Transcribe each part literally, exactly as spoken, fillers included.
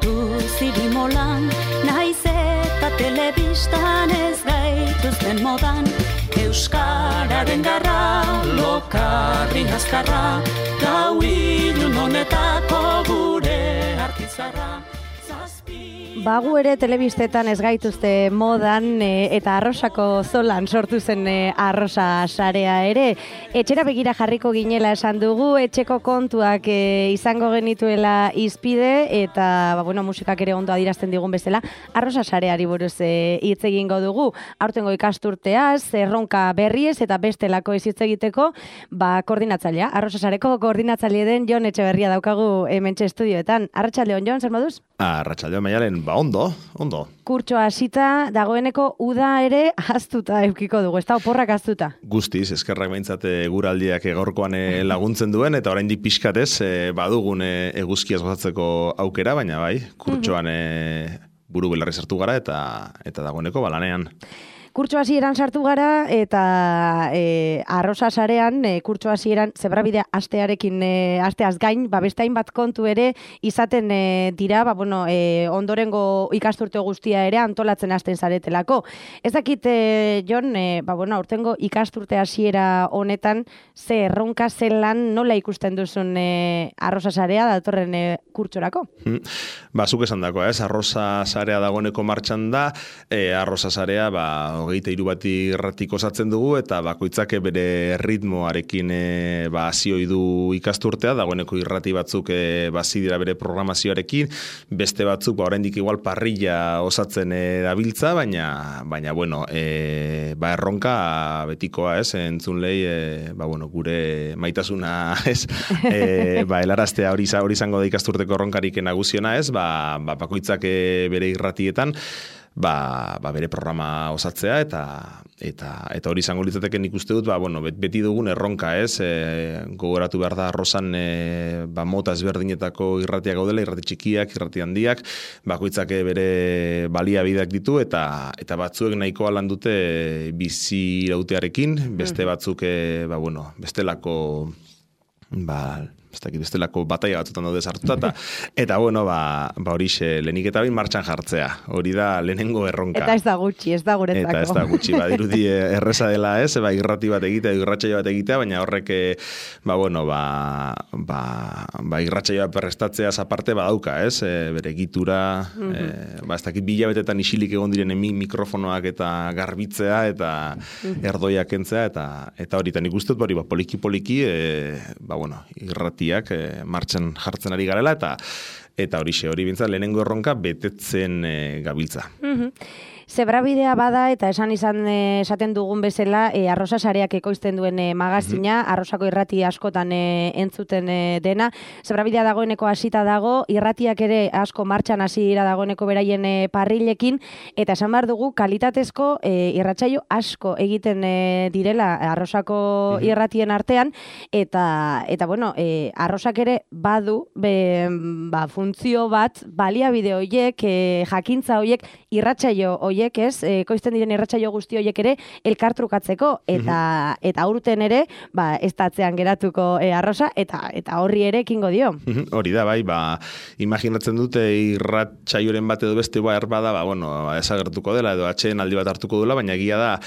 sartu zirimolan, naiz eta telebistan ez gaituzten modan, Euskararen garra, lokarri azkarra, gau ilun honetako gure artizarra. Bagu ere telebistetan ez gaituzte modan e, eta arrosako zolan sortu zen e, arrosa sarea ere. Etxera begira jarriko ginela esan dugu, etxeko kontuak e, izango genituela izpide eta ba, bueno, musikak ere ondo adirazten digun bezala, arrosa sareari buruz e, hitz egingo dugu. Aurtengo ikasturteaz, erronka berriez eta bestelako ez hitz egiteko, ba, koordinatzailea, arrosa sareko koordinatzaile den Jon Etxeberria daukagu hementxe estudioetan. Arratsaldeon, Jon, zer moduz? Arratsaldeon, Maialen, ba ondo, ondo. Kurtso hasita dagoeneko uda ere haztuta eukiko dugu, ez da oporrak haztuta. Guztiz, eskerrak behintzat guraldiak gaurkoan laguntzen duen, eta oraindik pixkatez badugun eguzkiaz gozatzeko aukera, baina bai, kurtsoan buru belarri sartu gara eta eta dagoeneko balanean. Kurtso hasieran sartu gara eta e, arrosa sarean e, kurtso hasieran zebrabidea astearekin e, asteaz gain, ba beste hainbat kontu ere izaten e, dira, ba bueno, e, ondorengo ikasturte guztia ere antolatzen hasten zaretelako. Ez dakit e, Jon, e, ba bueno, aurtengo ikasturte hasiera honetan ze erronka zelan nola ikusten duzun e, arrosa sarea datorren e, kurtsorako? Hmm. Ba zuk esan dakoa, ez? Arrosa sarea dagoeneko martxan da, e, arrosa sarea ba hogeita hiru bat irratik osatzen dugu eta bakoitzak bere ritmoarekin e, ba hasioi du ikasturtea, dagoeneko irrati batzuk e, basi dira bere programazioarekin, beste batzuk ba oraindik igual parrilla osatzen e, dabiltza, baina baina bueno, e, ba erronka betikoa, ez? Entzunlei e, ba bueno, gure maitasuna, ez? E, ba helaraztea hori hori izango da ikasturteko erronkarik nagusiena, ez? Ba, ba bakoitzak e, bere irratietan Ba, ba bere programa osatzea eta eta eta hori izango litzateke nik uste dut, ba bueno, beti dugun erronka, ez? E, gogoratu behar da arrosan e, ba mota ezberdinetako irratiak gaudela, irrati txikiak, irrati handiak, bakoitzak bere baliabideak ditu eta eta batzuek nahikoa lan dute bizi irautearekin, beste batzuk e, ba bueno, bestelako ba ez dakit bestelako bataia batzutan daude sartuta, eta, eta bueno, ba, ba horixe, lehenik eta bain martxan jartzea, hori da lehenengo erronka. Eta ez da gutxi, ez da guretzako. Eta ez da gutxi, ba, dirudi erreza dela ez, ba, irrati bat egitea, irratsaio bat egitea, baina horrek, ba, bueno, ba, ba, ba irratsaioa perrestatzea aparte badauka, ez, e, bere egitura, mm-hmm. e, ba, ez dakit bilabetetan isilik egon diren mikrofonoak eta garbitzea, eta mm-hmm. erdoiak kentzea, eta, eta hori, eta nik uste dut, hori, ba, poliki-poliki, e, ba, bueno, irrati E, martxan jartzen ari garela eta eta horixe hori bintzat lehenengo erronka betetzen e, gabiltza. Mm-hmm. Zebrabidea bada eta esan izan e, esaten dugun bezala e, arrosa sareak ekoizten duen e, magazina, mm-hmm. arrosako irrati askotan e, entzuten e, dena. Zebrabidea dagoeneko hasita dago, irratiak ere asko martxan hasi dira dagoeneko beraien e, parrilekin, eta esan behar dugu kalitatezko e, irratsaio asko egiten e, direla arrosako mm-hmm. irratien artean, eta eta bueno, e, arrosak ere badu be, ba, funtzio bat, baliabide horiek, e, jakintza horiek, irratsaio horiek, ez, ekoizten diren irratsaio guzti horiek ere elkartrukatzeko eta mm-hmm. eta aurten ere, ba ez datzean geratuko e, arrosa eta eta horri ere ekingo dio. Mm-hmm. Hori da bai, ba imaginatzen dute irratsaioren bat edo beste behar bada, ba bueno, desagertuko dela edo atxeen aldi bat hartuko duela, baina egia da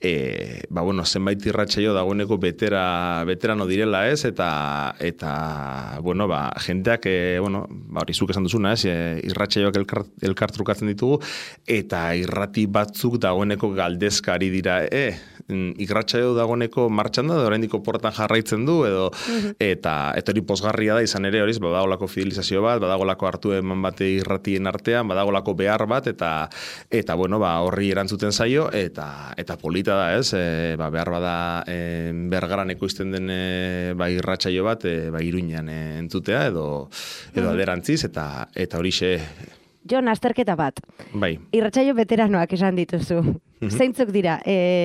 e, ba bueno, zenbait irratsaio dagoeneko betera veterano direla, ez, eta eta bueno, ba jenteak e, bueno, ba hori zuk esan duzuna, ez, e, irratsaioak elkar, elkartrukatzen ditugu eta irrat batzuk dagoeneko galdezkari dira, e, irratsaio dagoeneko martxan da, oraindiko portan jarraitzen du, edo, mm-hmm. eta, eta hori pozgarria da, izan ere horiz, badagolako fidelizazio bat, badagolako hartu eman bate irratien artean, badagolako behar bat, eta, eta bueno, ba, horri erantzuten zaio, eta, eta polita da, ez, e, ba, behar bada e, bergaran ekoizten den e, ba, irratsaio bat, e, ba, Iruñan e, entzutea, edo, edo mm-hmm. alderantziz, eta, eta horixe, Jon, azterketa bat. Bai. Irratsaio veteranoak esan dituzu. Mm-hmm. Zeintzuk dira?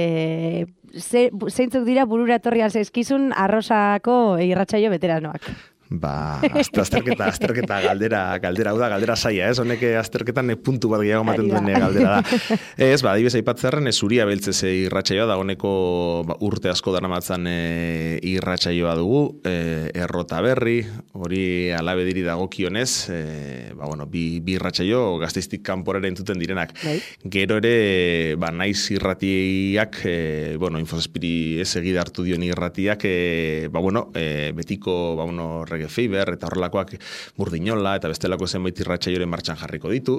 E, ze, zeintzuk dira burura etorrian zaizkizun arrosako irratsaio veteranoak? ba, azterketa, azterketa, galdera, galdera, hau da, galdera saia, ez? Honek azterketan puntu bat gehiago maten duen galdera da. Ez, ba, adibidez aipatzearren, zuria beltzez irratsaioa, dagoeneko ba, urte asko daramatzan e, irratsaioa dugu, e, errota berri, hori alabediri dagokionez, e, ba, bueno, bi, bi irratsaio Gasteiztik kanporera entzuten direnak. Bai. Gero ere, ba, naiz irratiak, e, bueno, Infosespiri ez egida hartu dion irratiak, e, ba, bueno, e, betiko, ba, bueno, Reggae Fever, eta horrelakoak Burdinola, eta bestelako zenbait irratsaioren martxan jarriko ditu.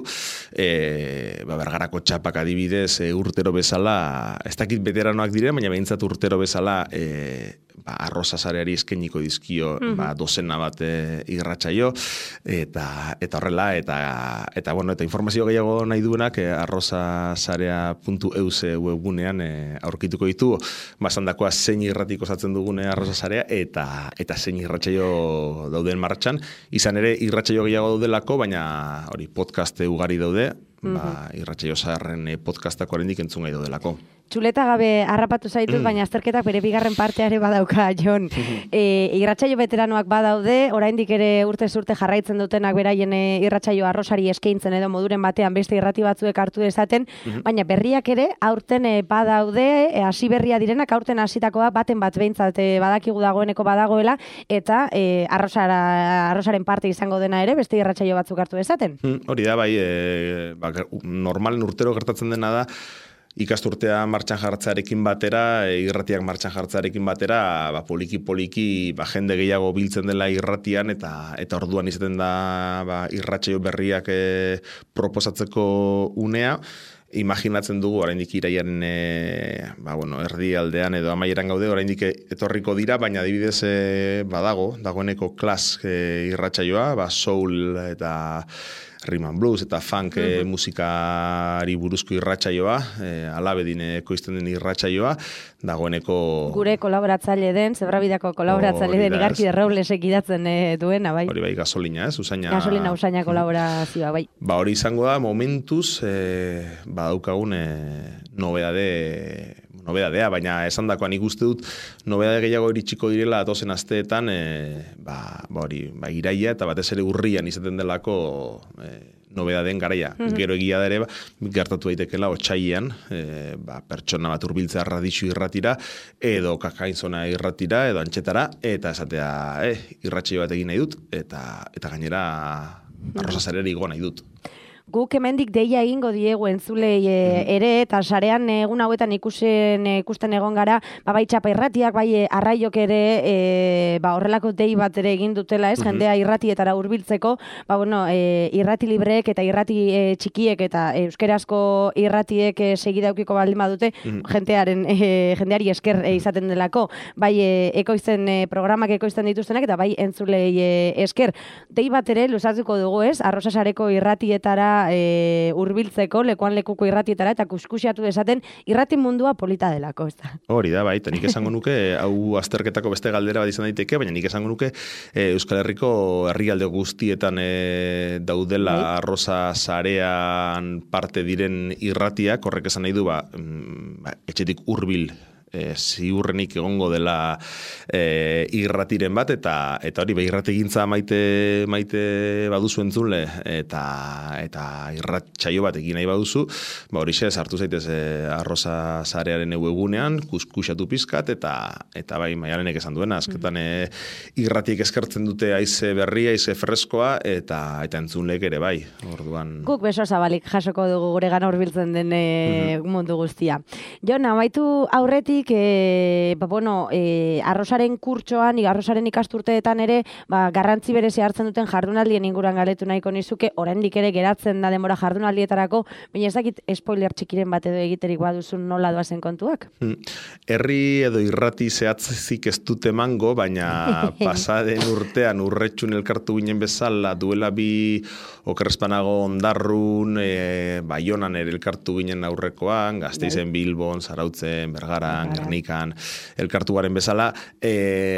E, ba, Bergarako txapak adibidez, e, urtero bezala, ez dakit veteranoak dire, baina behintzat urtero bezala, e, ba, arroza sareari eskainiko dizkio, mm-hmm. ba, dozena bat e, irratsaio, eta, eta horrela, eta, eta, bueno, eta informazio gehiago nahi duenak, e, arroza sarea puntu e u ze webgunean e, aurkituko ditu, basandakoa zein irratiko osatzen dugune arroza sarea, eta, eta zein irratsaio dauden martxan, izan ere irratsaio gehiago daudelako, baina hori podcast ugari daude, mm-hmm. ba, irratsaio zaharren podcastako oraindik entzun gai daudelako. Txuleta gabe harrapatu zaitut, baina azterketak bere bigarren parteare badauka, Jon. E, irratsaio veteranoak badaude, oraindik ere urtez urte jarraitzen dutenak beraien irratsaio arrosari eskaintzen edo moduren batean beste irrati batzuek hartu dezaten, baina berriak ere aurten badaude, hasi berria direnak, aurten hasitakoa baten bat behintzat badakigu dagoeneko badagoela, eta e, arrosara, arrosaren parte izango dena ere beste irratsaio batzuk hartu dezaten. Hori da, bai, e, ba, normalen urtero gertatzen dena da, ikasturtea martxan jartzearekin batera, irratiak martxan jartzearekin batera, ba, poliki-poliki ba, jende gehiago biltzen dela irratian, eta eta orduan izaten da ba, irratsaio berriak e, proposatzeko unea. Imaginatzen dugu, oraindik iraiaren e, ba, bueno, erdi aldean edo amaieran gaude, oraindik etorriko dira, baina adibidez e, badago, dagoeneko klas e, irratsaioa, ba, soul eta rhythm and blues eta funk mm-hmm. musikari buruzko irratsaioa, e, alabedin ekoizten den irratsaioa, dagoeneko... Gure kolaboratzaile den, Zebrabidako kolaboratzaile den, Igarki de Roblesek idatzen e, duena, bai. Hori bai, gasolina, ez? Usaina... Gasolina usaina kolaborazioa, bai. Ba, hori izango da, momentuz, e, badaukagun e, nobedade... nobedadea, baina esandakoan ikuste dut nobedade gehiago iritsiko direla datozen asteetan, e, ba, ba hori, ba iraia eta batez ere urrian izaten delako e, nobedadeen garaia. Mm-hmm. Gero egia da ere, ba, gertatu daitekela otsailean, e, ba, pertsona bat hurbiltzea radixu irratira, edo kakainzona irratira, edo antxetara, eta esatea, eh, irratsaio bat egin nahi dut, eta, eta gainera arroza zareri igo nahi dut. Guk hemendik deia egingo diegu entzulei e, ere, eta sarean egun hauetan ikusen, ikusten egon gara, ba, bai txapa irratiak, bai arraiok ere, e, ba, horrelako dei bat ere egin dutela, ez, jendea irratietara hurbiltzeko, ba, bueno, e, irrati libreek eta irrati e, txikiek eta euskerazko irratiek e, segidaukiko baldin badute, jentearen, e, jendeari esker e, izaten delako, bai e, ekoizten e, programak ekoizten dituztenak, eta bai entzulei e, esker. Dei bat ere, luzatuko dugu, ez, Arrosasareko irratietara E, urbiltzeko, lekuan lekuko irratietara, eta kuskusiatu desaten irrati mundua polita delako, ez da. Hori da, bai, eta nik esango nuke, hau azterketako beste galdera bat izan daiteke, baina nik esango nuke e, Euskal Herriko herrialde guztietan e, daudela bai. Arroza sarean parte diren irratiak, horrek esan nahi du, ba, ba etxetik hurbil E, ziurrenik egongo dela e, irratiren bat, eta eta hori be irrategintza maite maite baduzu entzule, eta eta irratsaio bat egin nahi baduzu, ba horixe sartu zaitez e, Arroza sarearen webgunean, kuskusatu pizkat, eta eta bai Maialenek esan duena, azketan e, irratiek eskertzen dute haize berria, haize freskoa, eta eta entzulek ere bai. Orduan guk beso zabalik jasoko dugu guregana hurbiltzen den e, mm-hmm. mundu guztia. Jon, amaitu aurretik E, ba, bueno, e, arrosaren kurtsoan, arrosaren ikasturteetan ere, ba, garrantzi berezi hartzen duten jardunaldien inguruan galetu nahiko nizuke, oraindik ere geratzen da denbora jardunaldietarako, baina ez dakit spoiler txikiren bat edo egiterik baduzun nola doazen kontuak? Herri edo irrati zehatzik ez dute mango, baina pasaden urtean urretxun elkartu ginen bezala, duela bi okerrezpanago ondarrun, e, Baionan ere elkartu ginen aurrekoan, Gasteizen, Bilbon, Zarautzen, Bergaran, Gernikan, elkartu garen bezala, e,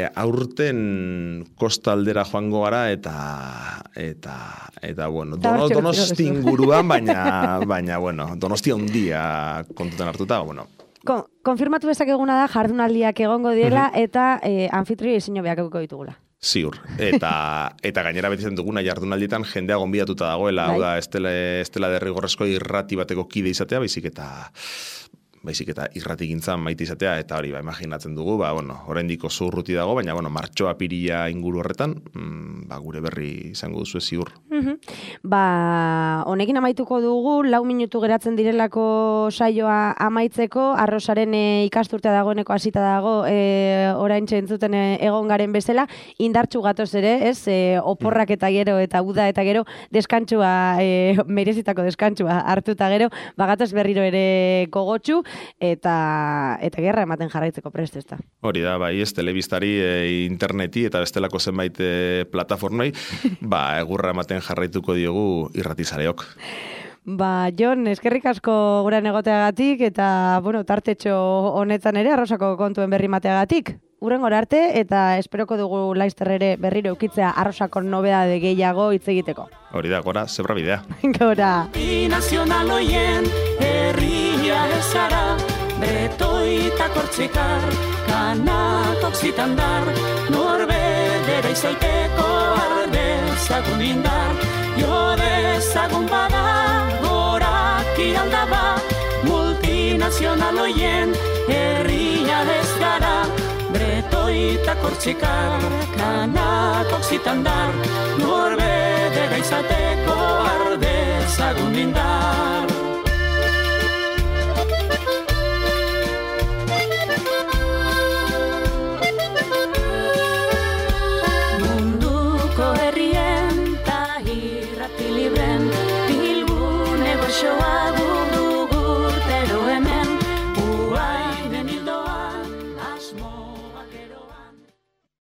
aurten kostaldera joango gara, eta eta eta bueno, dono, donosti inguruan, baina, baina bueno, donosti handia kontutan hartuta, bueno. Kon, konfirmatu bezakeguna da jardunaldiak egongo diela, eta e, anfitrio izino behakeko ditugula. Ziur. Eta eta gainera beti zen duguna jardunaldietan jendea gonbidatuta dagoela, hau da, estela, estela derrigorrezko irrati bateko kide izatea, baizik eta baizik eta irrati gintzan maite izatea, eta hori, ba, imaginatzen dugu, ba, bueno, oraindik oso urruti dago, baina, bueno, martxoa piria inguru horretan, mm, ba, gure berri izango duzu ziur. Mm-hmm. Ba, honekin amaituko dugu, lau minutu geratzen direlako saioa amaitzeko, arrosaren e, ikasturtea dagoeneko hasita dago, e, oraintxe entzuten e, egon garen bezala, indartxu gatoz ere, ez, e, oporrak eta gero, eta uda eta gero, deskantsua, e, merezitako deskantsua hartuta gero, bagatoz berriro ere gogotxu, eta eta gerra ematen jarraitzeko prest, ezta. Hori da, bai, ez telebistari, e, interneti eta bestelako zenbait e, plataformei, ba, egurra ematen jarraituko diogu irratizareok. Ba, Jon, eskerrik asko guran egoteagatik eta, bueno, tartetxo honetan ere arrosako kontuen berri mateagatik. Urrengora arte eta esperoko dugu laizter ere berriro eukitzea arrosako nobedade gehiago hitz egiteko. Hori da, gora, zebra bidea. Gora. Nazional oien herria ezara, bretoita kortxikar, kanak oksitandar, norbedera izaiteko ardezagun indar, jo dezagun bada, gorak iraldaba, multinazional oien herria ez gara, bretoita kortxikar, kanak oksitandar, norbedera izateko ardezagun indar.